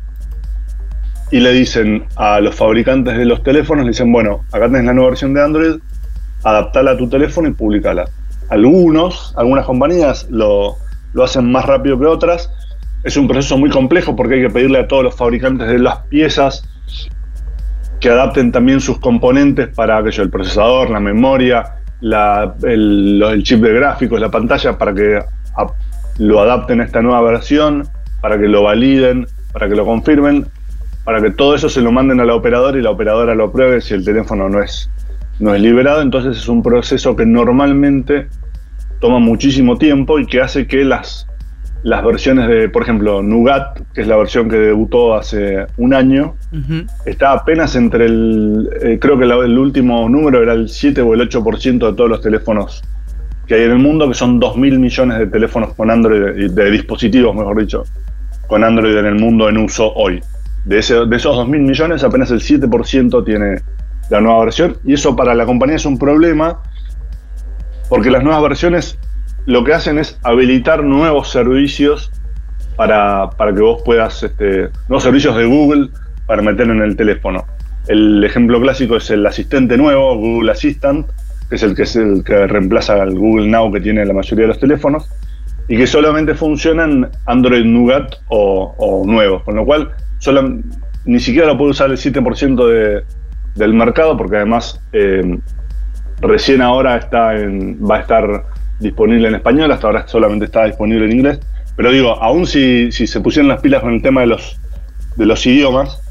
Speaker 3: y le dicen a los fabricantes de los teléfonos, le dicen, bueno, acá tenés la nueva versión de Android, adaptala a tu teléfono y publicala. Algunas compañías lo hacen más rápido que otras, es un proceso muy complejo porque hay que pedirle a todos los fabricantes de las piezas que adapten también sus componentes para aquello, el procesador, la memoria, el chip de gráficos, la pantalla, para que lo adapten a esta nueva versión, para que lo validen, para que lo confirmen, para que todo eso se lo manden a la operadora y la operadora lo apruebe si el teléfono no es liberado. Entonces es un proceso que normalmente toma muchísimo tiempo y que hace que las versiones de, por ejemplo, Nougat, que es la versión que debutó hace un año, está apenas entre creo que el último número era el 7 o el 8% de todos los teléfonos que hay en el mundo, que son 2.000 millones de teléfonos con Android, de dispositivos, mejor dicho, con Android en el mundo en uso hoy. De esos 2.000 millones, apenas el 7% tiene la nueva versión, y eso para la compañía es un problema, porque las nuevas versiones lo que hacen es habilitar nuevos servicios para que vos puedas, nuevos servicios de Google para meter en el teléfono. El ejemplo clásico es el asistente nuevo, Google Assistant, que es el que reemplaza al Google Now que tiene la mayoría de los teléfonos, y que solamente funciona en Android Nougat o nuevos, con lo cual ni siquiera lo puede usar el 7% del mercado, porque además recién ahora va a estar disponible en español, hasta ahora solamente está disponible en inglés. Pero digo, aún si se pusieran las pilas con el tema de los idiomas,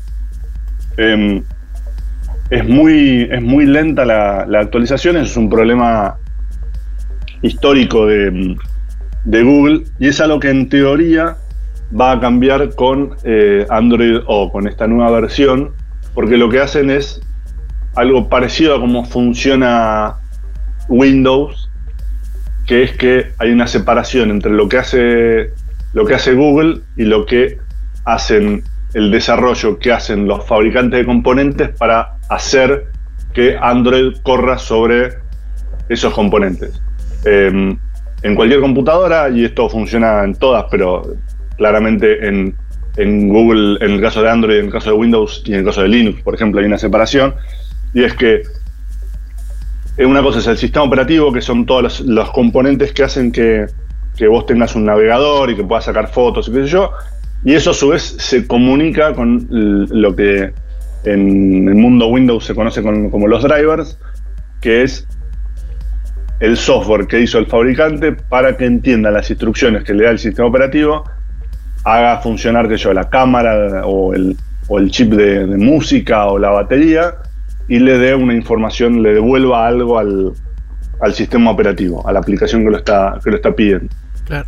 Speaker 3: es muy lenta la actualización. Eso es un problema histórico de Google, y es algo que en teoría va a cambiar con Android O, con esta nueva versión, porque lo que hacen es algo parecido a cómo funciona Windows, que es que hay una separación entre lo que hace Google y lo que hacen el desarrollo que hacen los fabricantes de componentes para hacer que Android corra sobre esos componentes. En cualquier computadora, y esto funciona en todas, pero claramente en Google, en el caso de Android, en el caso de Windows y en el caso de Linux, por ejemplo, hay una separación, y es que una cosa es el sistema operativo, que son todos los componentes que hacen que vos tengas un navegador y que puedas sacar fotos y qué sé yo, y eso a su vez se comunica con lo que en el mundo Windows se conoce como los drivers, que es el software que hizo el fabricante para que entienda las instrucciones que le da el sistema operativo, haga funcionar la cámara o el chip de música o la batería, y le dé una información, le devuelva algo al sistema operativo, a la aplicación que lo está pidiendo.
Speaker 2: Claro.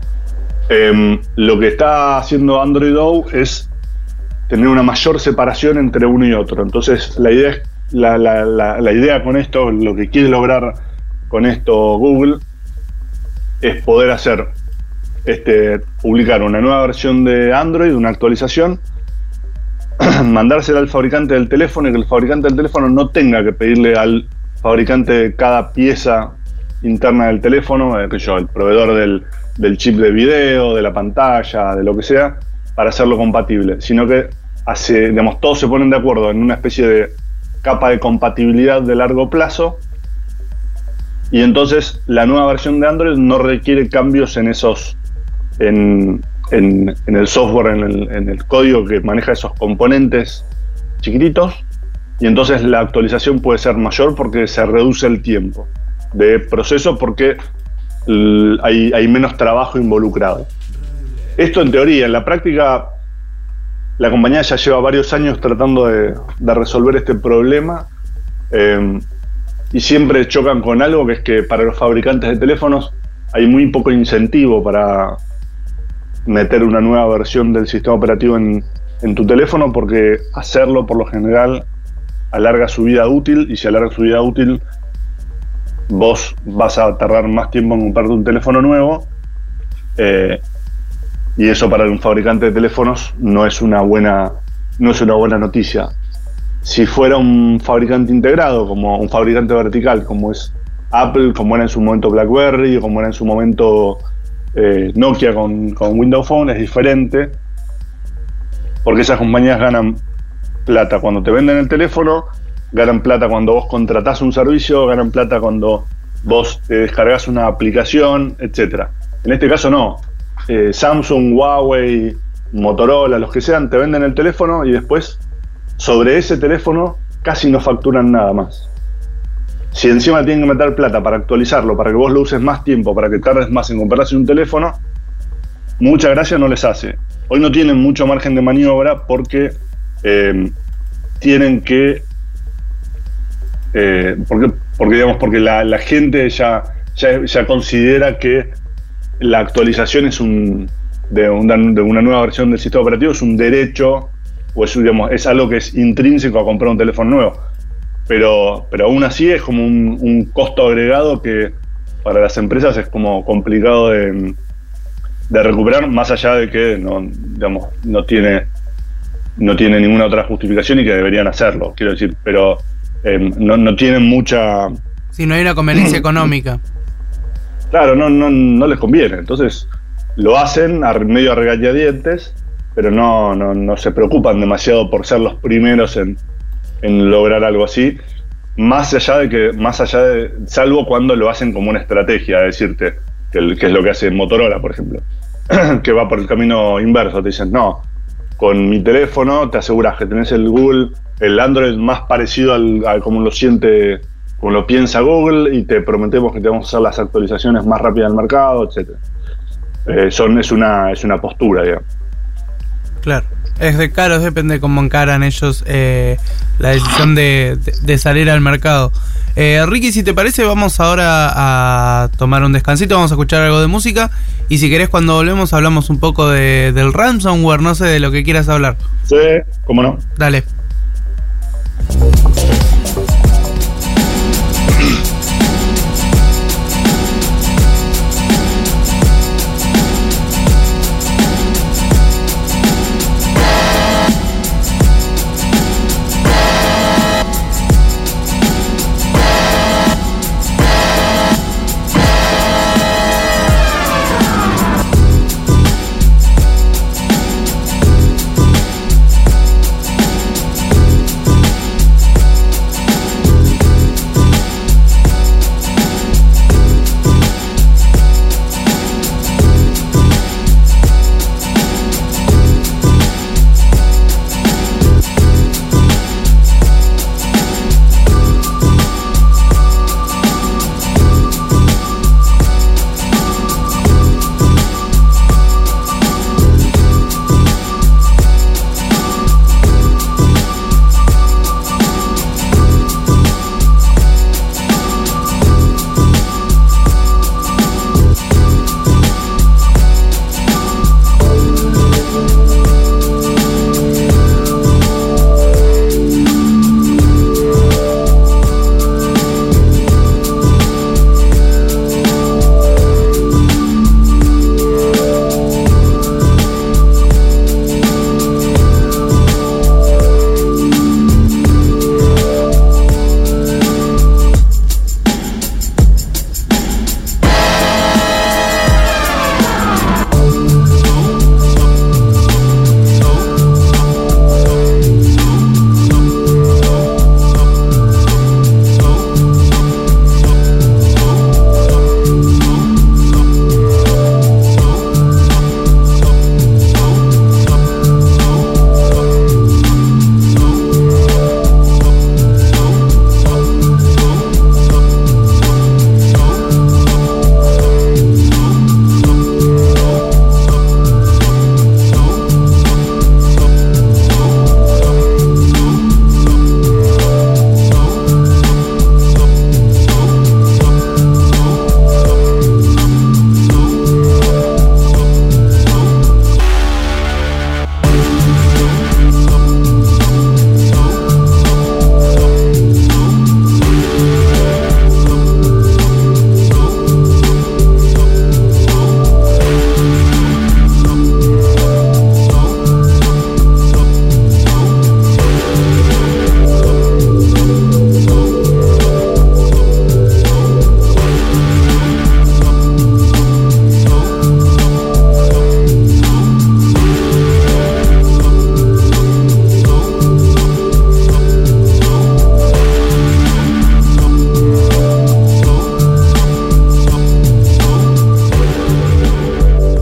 Speaker 3: Lo que está haciendo Android O es tener una mayor separación entre uno y otro. Entonces la idea con esto, lo que quiere lograr con esto Google, es poder hacer publicar una nueva versión de Android, una actualización, mandársela al fabricante del teléfono, y que el fabricante del teléfono no tenga que pedirle al fabricante de cada pieza interna del teléfono, el proveedor del chip de video, de la pantalla, de lo que sea, para hacerlo compatible, sino que todos se ponen de acuerdo en una especie de capa de compatibilidad de largo plazo, y entonces la nueva versión de Android no requiere cambios en el software, en el código que maneja esos componentes chiquititos, y entonces la actualización puede ser mayor porque se reduce el tiempo de proceso, porque hay menos trabajo involucrado. Esto en teoría. En la práctica, la compañía ya lleva varios años tratando de resolver este problema, y siempre chocan con algo, que es que para los fabricantes de teléfonos hay muy poco incentivo para meter una nueva versión del sistema operativo en tu teléfono, porque hacerlo por lo general alarga su vida útil, y si alarga su vida útil, vos vas a tardar más tiempo en comprarte un teléfono nuevo, y eso para un fabricante de teléfonos no es una buena noticia. Si fuera un fabricante integrado, como un fabricante vertical, como es Apple, como era en su momento BlackBerry, o como era en su momento Nokia con Windows Phone, es diferente, porque esas compañías ganan plata cuando te venden el teléfono, ganan plata cuando vos contratás un servicio, ganan plata cuando vos te descargas una aplicación, etc. En este caso no. Samsung, Huawei, Motorola, los que sean, te venden el teléfono y después sobre ese teléfono casi no facturan nada más. Si encima tienen que meter plata para actualizarlo, para que vos lo uses más tiempo, para que tardes más en comprarse un teléfono, mucha gracia no les hace. Hoy no tienen mucho margen de maniobra porque tienen que... porque la gente ya considera que la actualización es de una nueva versión del sistema operativo es un derecho, o es algo que es intrínseco a comprar un teléfono nuevo. Pero aún así es como un costo agregado que para las empresas es como complicado de recuperar, más allá de que no tiene ninguna otra justificación y que deberían hacerlo, quiero decir, pero no tienen mucha...
Speaker 2: Si no hay una conveniencia económica.
Speaker 3: Claro, no les conviene, entonces lo hacen medio a regañadientes, pero no se preocupan demasiado por ser los primeros en lograr algo así, más allá de salvo cuando lo hacen como una estrategia, decirte que es lo que hace Motorola, por ejemplo, que va por el camino inverso, te dicen, no, con mi teléfono te aseguras que tenés el Android más parecido a como lo siente, como lo piensa Google, y te prometemos que te vamos a hacer las actualizaciones más rápidas del mercado, etcétera. Es una postura, digamos.
Speaker 2: Claro. Claro, depende de cómo encaran ellos la decisión de salir al mercado. Ricky, si te parece, vamos ahora a tomar un descansito, vamos a escuchar algo de música, y si querés cuando volvemos hablamos un poco del ransomware, no sé, de lo que quieras hablar.
Speaker 3: Sí, cómo no.
Speaker 2: Dale.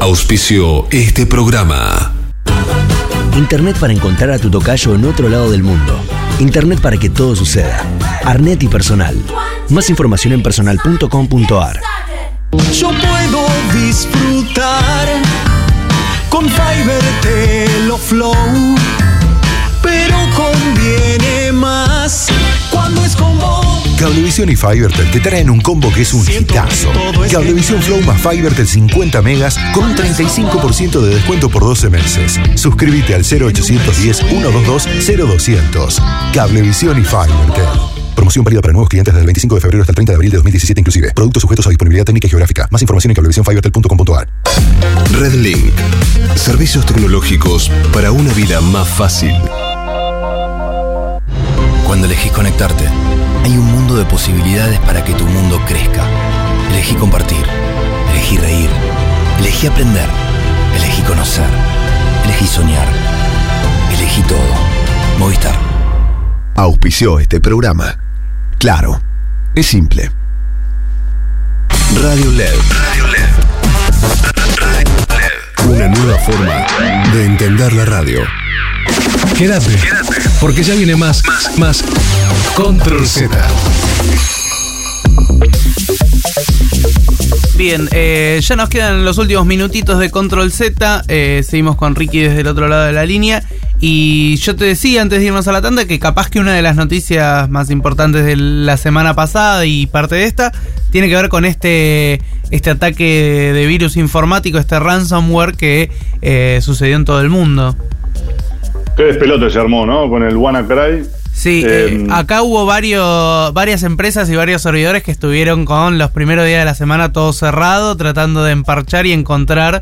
Speaker 1: Auspició este programa.
Speaker 4: Internet para encontrar a tu tocayo en otro lado del mundo. Internet para que todo suceda. Arnet y Personal. Más información en personal.com.ar.
Speaker 9: Yo puedo disfrutar con Fiverr Telo Flow, pero conviene más cuando es con vos.
Speaker 6: Cablevisión y Fivertel te traen un combo que es un hitazo. Cablevisión Flow más Fivertel 50 megas con un 35% de descuento por 12 meses. Suscríbete al 0810-122-0200. Cablevisión y Fivertel. Promoción válida para nuevos clientes desde el 25 de febrero hasta el 30 de abril de 2017 inclusive. Productos sujetos a disponibilidad técnica y geográfica. Más información en cablevisionfivertel.com.ar.
Speaker 1: Redlink. Servicios tecnológicos para una vida más fácil.
Speaker 7: Cuando elegís conectarte, hay un mundo de posibilidades para que tu mundo crezca. Elegí compartir. Elegí reír. Elegí aprender. Elegí conocer. Elegí soñar. Elegí todo. Movistar.
Speaker 6: Auspició este programa. Claro, es simple.
Speaker 1: Radio LED. Una nueva forma de entender la radio. Quédate, porque ya viene más Control Z.
Speaker 2: Bien, ya nos quedan los últimos minutitos de Control Z. Seguimos con Ricky desde el otro lado de la línea. Y yo te decía antes de irnos a la tanda que capaz que una de las noticias más importantes de la semana pasada y parte de esta tiene que ver con este ataque de virus informático, este ransomware que sucedió en todo el mundo.
Speaker 3: Qué despelote se armó, ¿no? Con el WannaCry.
Speaker 2: Sí, acá hubo varias empresas y varios servidores que estuvieron con los primeros días de la semana todo cerrado, tratando de emparchar y encontrar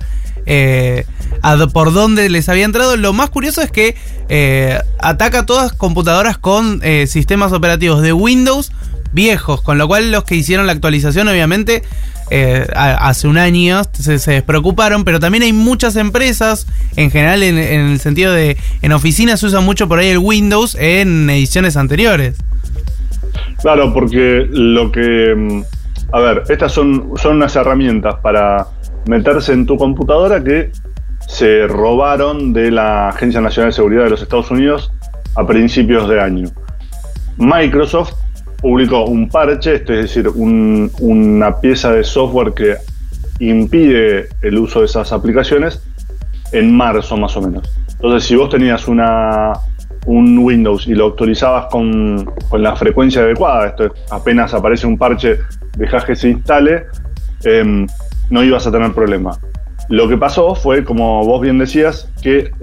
Speaker 2: por dónde les había entrado. Lo más curioso es que ataca todas computadoras con sistemas operativos de Windows viejos, con lo cual los que hicieron la actualización obviamente hace un año se despreocuparon, pero también hay muchas empresas, en general en el sentido de en oficinas se usa mucho por ahí el Windows en ediciones anteriores.
Speaker 3: Claro, porque lo que... A ver, estas son unas herramientas para meterse en tu computadora que se robaron de la Agencia Nacional de Seguridad de los Estados Unidos a principios de año. Microsoft publicó un parche, es decir, una pieza de software que impide el uso de esas aplicaciones en marzo más o menos. Entonces, si vos tenías un Windows y lo actualizabas con la frecuencia adecuada, esto es, apenas aparece un parche, dejás que se instale, no ibas a tener problema. Lo que pasó fue, como vos bien decías, que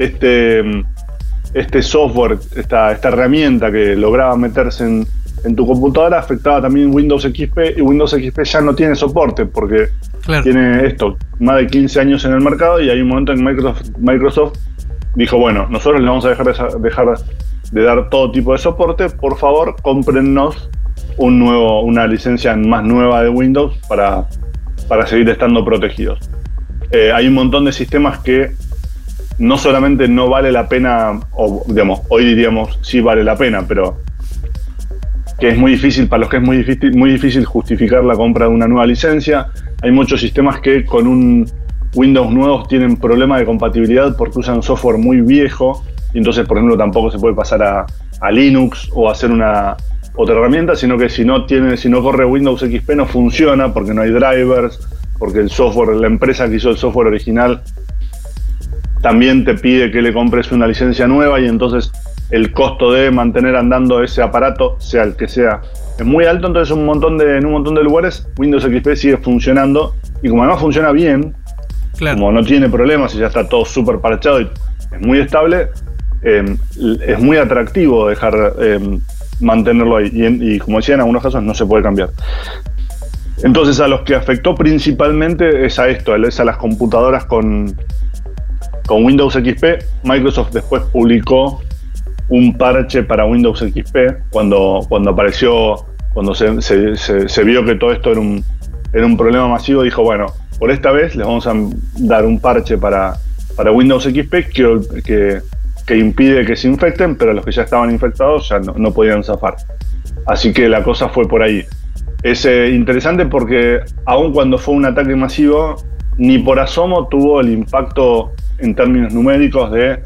Speaker 3: este software, esta herramienta que lograba meterse en tu computadora afectaba también Windows XP, y Windows XP ya no tiene soporte porque tiene esto, más de 15 años en el mercado, y hay un momento en Microsoft dijo, bueno, nosotros le vamos a dejar de dar todo tipo de soporte, por favor, cómprennos una licencia más nueva de Windows para seguir estando protegidos. Hay un montón de sistemas que no solamente no vale la pena, o digamos, hoy diríamos sí vale la pena, pero que es muy difícil, para los que es muy difícil justificar la compra de una nueva licencia. Hay muchos sistemas que con un Windows nuevo tienen problemas de compatibilidad porque usan software muy viejo, y entonces, por ejemplo, tampoco se puede pasar a Linux o hacer una otra herramienta, sino que si no corre Windows XP no funciona porque no hay drivers, porque el software, la empresa que hizo el software original también te pide que le compres una licencia nueva, y entonces el costo de mantener andando ese aparato, sea el que sea, es muy alto. Entonces en un montón de lugares Windows XP sigue funcionando, y como además funciona bien, como no tiene problemas y ya está todo súper parchado y es muy estable, es muy atractivo dejar mantenerlo ahí, y como decía, en algunos casos no se puede cambiar. Entonces a los que afectó principalmente es a esto, es a las computadoras con Windows XP. Microsoft después publicó un parche para Windows XP cuando se vio que todo esto era un problema masivo. Dijo, bueno, por esta vez les vamos a dar un parche para Windows XP que impide que se infecten, pero los que ya estaban infectados ya no podían zafar. Así que la cosa fue por ahí. Es interesante porque aun cuando fue un ataque masivo, ni por asomo tuvo el impacto en términos numéricos de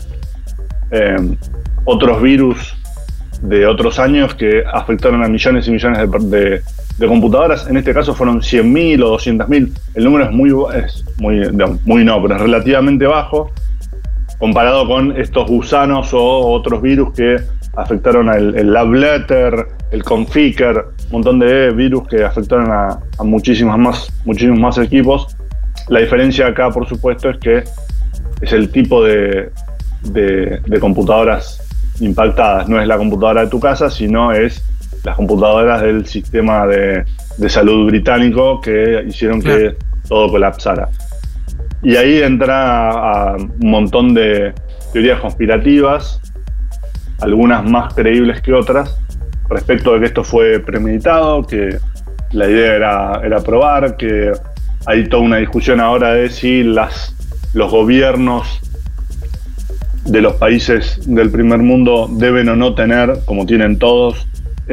Speaker 3: otros virus de otros años que afectaron a millones y millones de computadoras. En este caso fueron 100.000 o 200.000. El número es pero es relativamente bajo comparado con estos gusanos o otros virus que afectaron el Love Letter, el Conficker, un montón de virus que afectaron a muchísimos más equipos. La diferencia acá, por supuesto, es que es el tipo de computadoras impactadas. No es la computadora de tu casa, sino es las computadoras del sistema de salud británico que hicieron que todo colapsara. Y ahí entra a un montón de teorías conspirativas, algunas más creíbles que otras, respecto de que esto fue premeditado, que la idea era probar, que hay toda una discusión ahora de si los gobiernos de los países del primer mundo deben o no tener, como tienen todos,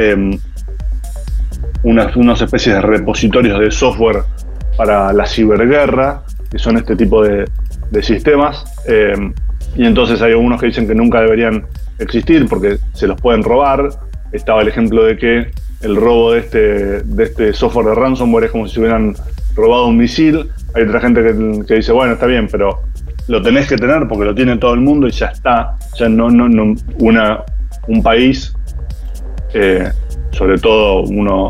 Speaker 3: unas especies de repositorios de software para la ciberguerra, que son este tipo de sistemas, y entonces hay algunos que dicen que nunca deberían existir porque se los pueden robar. Estaba el ejemplo de que el robo de este software de ransomware es como si se hubieran robado un misil. Hay otra gente que dice, bueno, está bien, pero lo tenés que tener porque lo tiene todo el mundo y ya está. Ya un país, sobre todo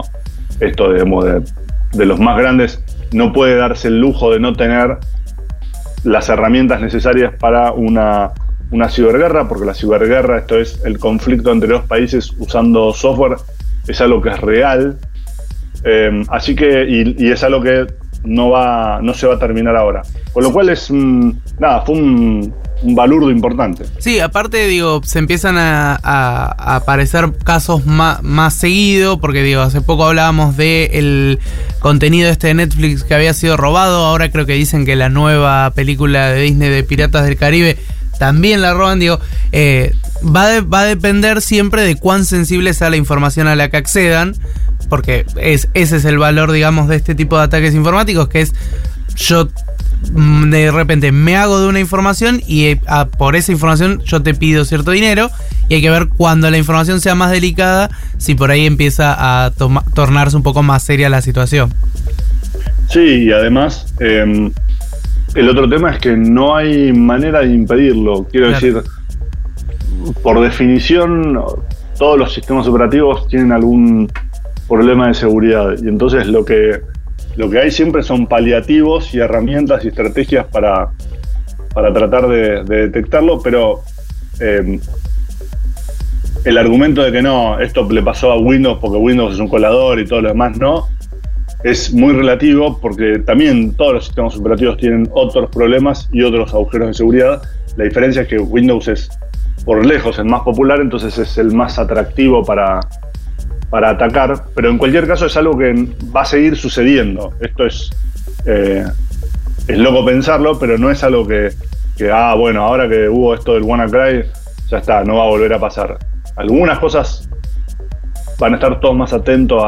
Speaker 3: de los más grandes, no puede darse el lujo de no tener las herramientas necesarias para una ciberguerra, porque la ciberguerra, esto es el conflicto entre dos países usando software, es algo que es real. Así que, y es algo que no se va a terminar ahora. Con lo cual fue un balurdo importante.
Speaker 2: Sí, aparte, se empiezan a aparecer casos más seguido, porque, hace poco hablábamos del contenido de Netflix que había sido robado. Ahora creo que dicen que la nueva película de Disney de Piratas del Caribe también la roban. Va a depender siempre de cuán sensible sea la información a la que accedan, porque ese es el valor, de este tipo de ataques informáticos, que es yo de repente me hago de una información y por esa información yo te pido cierto dinero, y hay que ver cuando la información sea más delicada si por ahí empieza a tornarse un poco más seria la situación.
Speaker 3: Sí, y además el otro tema es que no hay manera de impedirlo. Quiero decir, por definición todos los sistemas operativos tienen algún problema de seguridad, y entonces lo que hay siempre son paliativos y herramientas y estrategias para tratar de detectarlo, pero el argumento de que no, esto le pasó a Windows porque Windows es un colador y todo lo demás no, es muy relativo, porque también todos los sistemas operativos tienen otros problemas y otros agujeros de seguridad. La diferencia es que Windows es por lejos el más popular, entonces es el más atractivo para atacar, pero en cualquier caso es algo que va a seguir sucediendo. Esto es loco pensarlo, pero no es algo que bueno, ahora que hubo esto del WannaCry, ya está, no va a volver a pasar. Algunas cosas van a estar todos más atentos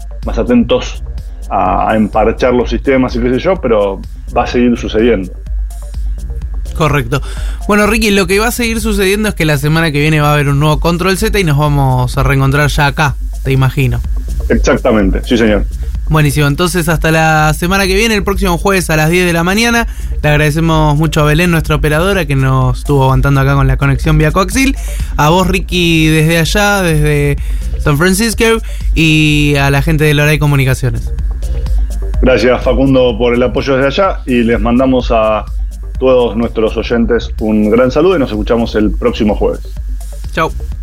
Speaker 3: a emparchar los sistemas y qué sé yo, pero va a seguir sucediendo.
Speaker 2: Correcto. Bueno, Ricky, lo que va a seguir sucediendo es que la semana que viene va a haber un nuevo Control Z y nos vamos a reencontrar ya acá, te imagino.
Speaker 3: Exactamente, sí señor.
Speaker 2: Buenísimo, entonces hasta la semana que viene, el próximo jueves a las 10 de la mañana. Le agradecemos mucho a Belén, nuestra operadora, que nos estuvo aguantando acá con la conexión vía coaxil. A vos, Ricky, desde allá, desde San Francisco, y a la gente de Loray Comunicaciones.
Speaker 3: Gracias, Facundo, por el apoyo desde allá, y les mandamos a todos nuestros oyentes un gran saludo y nos escuchamos el próximo jueves.
Speaker 2: Chau.